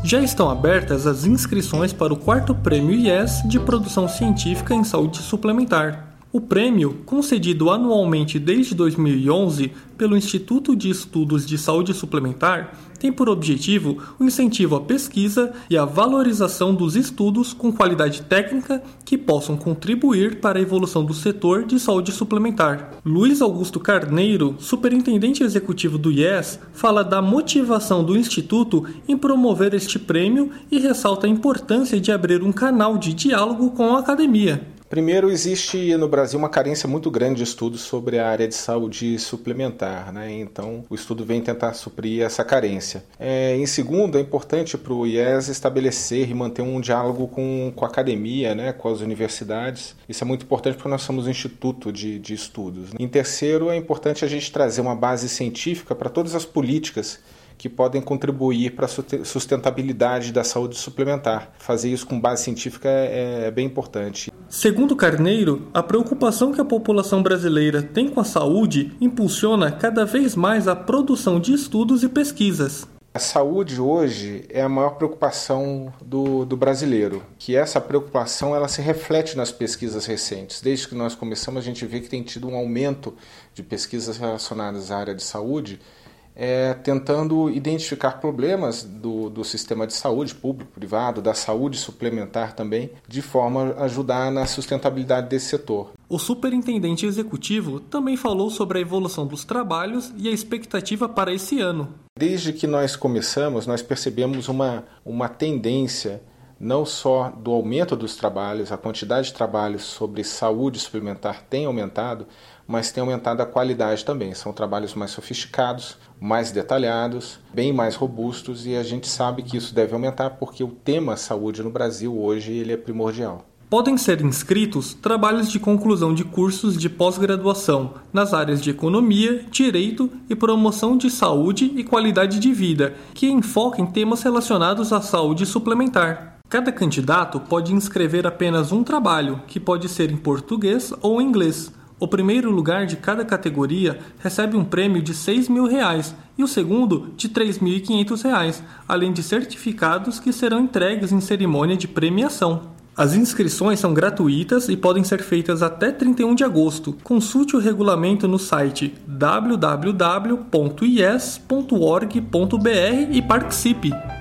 Já estão abertas as inscrições para o 4º Prêmio IES de Produção Científica em Saúde Suplementar. O prêmio, concedido anualmente desde 2011 pelo Instituto de Estudos de Saúde Suplementar, tem por objetivo o incentivo à pesquisa e à valorização dos estudos com qualidade técnica que possam contribuir para a evolução do setor de saúde suplementar. Luiz Augusto Carneiro, superintendente executivo do IES, fala da motivação do Instituto em promover este prêmio e ressalta a importância de abrir um canal de diálogo com a academia. Primeiro, existe no Brasil uma carência muito grande de estudos sobre a área de saúde suplementar, né? Então, o estudo vem tentar suprir essa carência. Em segundo, é importante para o IES estabelecer e manter um diálogo com a academia, né? Com as universidades. Isso é muito importante porque nós somos um instituto de estudos. Em terceiro, é importante a gente trazer uma base científica para todas as políticas que podem contribuir para a sustentabilidade da saúde suplementar. Fazer isso com base científica é bem importante. Segundo Carneiro, a preocupação que a população brasileira tem com a saúde impulsiona cada vez mais a produção de estudos e pesquisas. A saúde hoje é a maior preocupação do brasileiro, que essa preocupação ela se reflete nas pesquisas recentes. Desde que nós começamos, a gente vê que tem tido um aumento de pesquisas relacionadas à área de saúde, tentando identificar problemas do sistema de saúde público-privado, da saúde suplementar também, de forma a ajudar na sustentabilidade desse setor. O superintendente executivo também falou sobre a evolução dos trabalhos e a expectativa para esse ano. Desde que nós começamos, nós percebemos uma tendência não só do aumento dos trabalhos, a quantidade de trabalhos sobre saúde suplementar tem aumentado, mas tem aumentado a qualidade também. São trabalhos mais sofisticados, mais detalhados, bem mais robustos, e a gente sabe que isso deve aumentar porque o tema saúde no Brasil hoje ele é primordial. Podem ser inscritos trabalhos de conclusão de cursos de pós-graduação nas áreas de economia, direito e promoção de saúde e qualidade de vida, que enfoquem temas relacionados à saúde suplementar. Cada candidato pode inscrever apenas um trabalho, que pode ser em português ou em inglês. O primeiro lugar de cada categoria recebe um prêmio de R$6 mil e o segundo de R$3.500, além de certificados que serão entregues em cerimônia de premiação. As inscrições são gratuitas e podem ser feitas até 31 de agosto. Consulte o regulamento no site www.ies.org.br e participe!